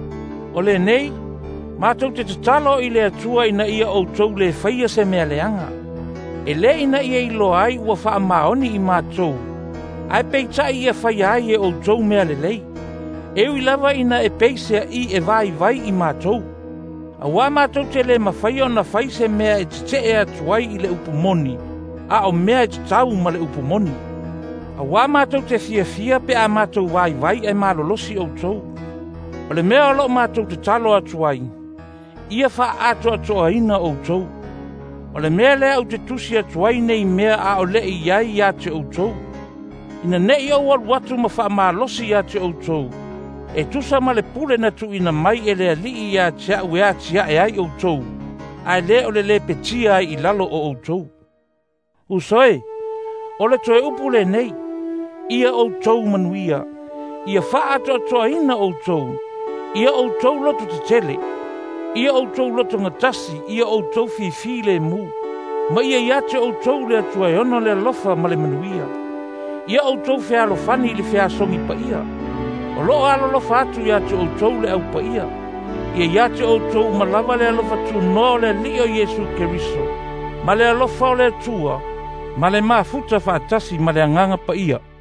O le nei, mātou te tatalo I le atua ina ia o tau le whaia se mea leanga. E le ina ia iloa ai ua wha maoni I mātou. Ai peitai ia whaia ai e o tau mea le lei. E ui lava ina e peisea I e vai I mātou. A wā mātou te le mawhai o na whai se mea e te e atuai I le upumoni. A o mea e te tau ma le upumoni. A wā mātou te fia pe a mātou vai e malolosi o tau. O le mea lo mātou te talo atuai. Ia wha ato atoa ina o tau. O le mea lea au te tusi atuai nei mea a o le iai ia te o tau. Ina nei o watu ma wha malosi ia te o tau. E tusa ma le pule na tu ina mai e le alii ia te au ea tia e ai o tau. Ai le o le petia I lalo o tau. Usoe, O le toe upu le nei, ia o tau manuia, ia faa ato atoa ina o tau, ia o tau loto te tele, ia o tau loto ngatasi, ia o tau fifi le mu, ma ia iate o tau le atua e ono le alofa ma le manuia, ia o tau fea alofani le fea songi pa ia, o lo alo lofa atu iate o tau le au pa ia iate o tau malawa le alofa tu no le lio Yesu Keriso, ma le alofa o le atua, ma le mafuta faatasi ma le anganga pa ia.